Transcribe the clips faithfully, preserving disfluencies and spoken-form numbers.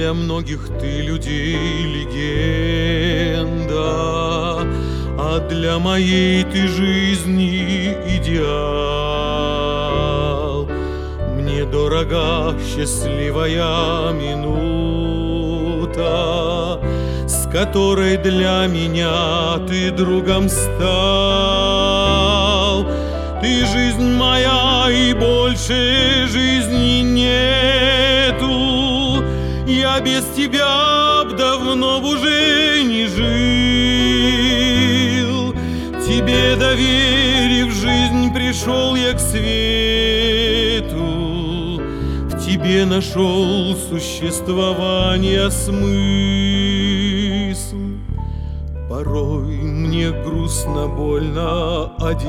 для многих ты людей легенда, а для моей ты жизни идеал. Мне дорога счастливая минута, с которой для меня ты другом стал. Ты жизнь моя, и больше жизни нету. Я без тебя б давно б уже не жил. Тебе доверив жизнь, пришел я к свету. В тебе нашел существование смысл. Порой мне грустно, больно,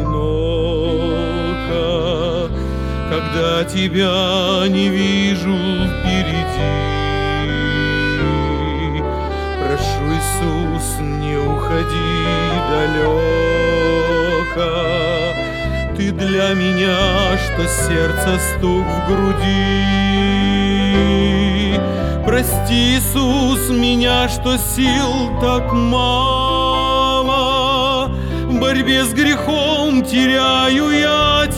одиноко, когда тебя не вижу впереди. Прошу, Иисус, не уходи далеко. Ты для меня, что сердце стук в груди. Прости, Иисус, меня, что сил так мало. В борьбе с грехом теряю я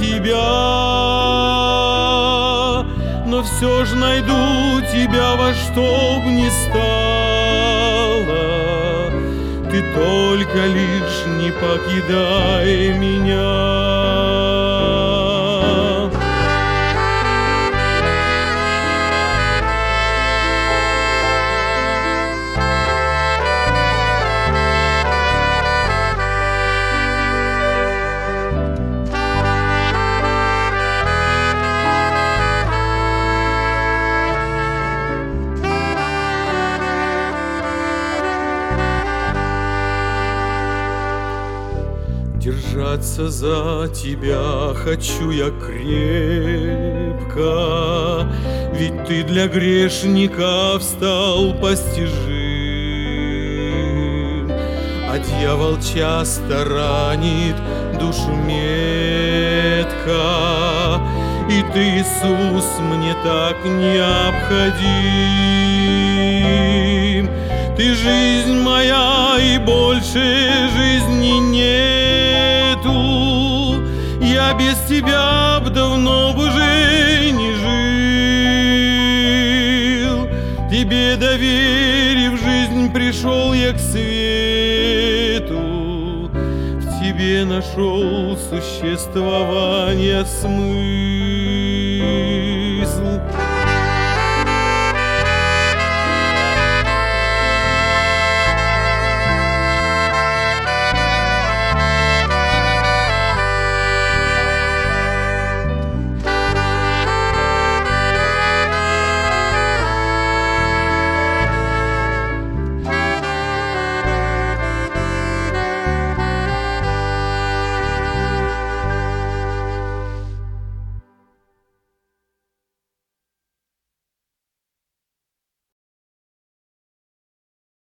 тебя, но все ж найду тебя во что б ни стало. Ты только лишь не покидай меня. Держаться за тебя хочу я крепко, ведь ты для грешника встал постижим. А дьявол часто ранит душу метко, и ты, Иисус, мне так необходим. Ты жизнь моя, и больше жизни нету. Я без тебя б давно б уже не жил. Тебе доверив жизнь, пришел я к свету. В тебе нашел существование смысл.